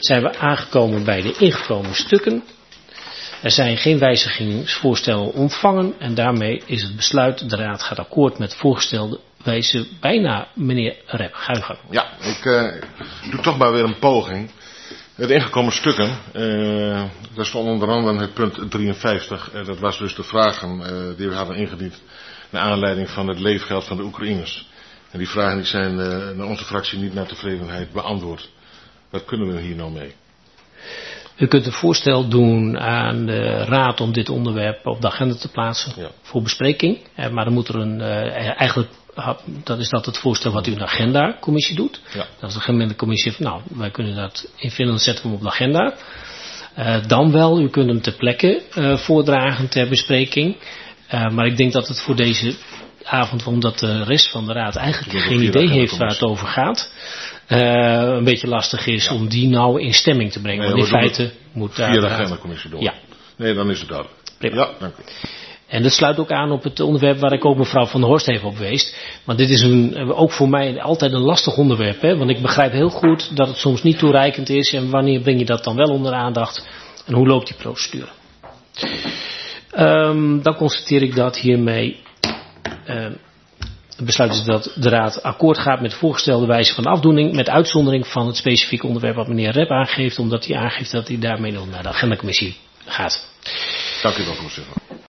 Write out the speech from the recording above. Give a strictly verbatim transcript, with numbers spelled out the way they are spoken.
zijn we aangekomen bij de ingekomen stukken. Er zijn geen wijzigingsvoorstellen ontvangen en daarmee is het besluit, de Raad gaat akkoord met voorgestelde wijze bijna, meneer Rep. Ga u gang. Ja, ik uh, doe toch maar weer een poging. Het ingekomen stukken, uh, dat stond onder andere het punt drieënvijftig. Uh, dat was dus de vragen uh, die we hadden ingediend naar aanleiding van het leefgeld van de Oekraïners. En die vragen die zijn uh, naar onze fractie niet naar tevredenheid beantwoord. Wat kunnen we hier nou mee? U kunt een voorstel doen aan de Raad om dit onderwerp op de agenda te plaatsen ja. voor bespreking. Uh, maar dan moet er een, uh, eigenlijk, dat is dat het voorstel wat u in de agenda-commissie doet. Ja. Dat is de gemeentecommissie van, nou, wij kunnen dat in Finland zetten we hem op de agenda. Uh, dan wel, u kunt hem ter plekke uh, voordragen ter bespreking. Uh, maar ik denk dat het voor deze avond, omdat de rest van de Raad eigenlijk geen idee heeft waar het over gaat, uh, een beetje lastig is ja. om die nou in stemming te brengen. Nee, want in feite moet daar... Via de agenda-commissie door. Ja. Nee, dan is het duidelijk. Prima. Ja, dank u. En dat sluit ook aan op het onderwerp waar ik ook mevrouw Van der Horst heeft op geweest. Want dit is een, ook voor mij altijd een lastig onderwerp. Hè? Want ik begrijp heel goed dat het soms niet toereikend is. En wanneer breng je dat dan wel onder aandacht? En hoe loopt die procedure? Um, dan constateer ik dat hiermee uh, het besluit is dat de Raad akkoord gaat met de voorgestelde wijze van afdoening. Met uitzondering van het specifieke onderwerp wat meneer Rep aangeeft. Omdat hij aangeeft dat hij daarmee nog naar de agendacommissie gaat. Dank u wel, voorzitter.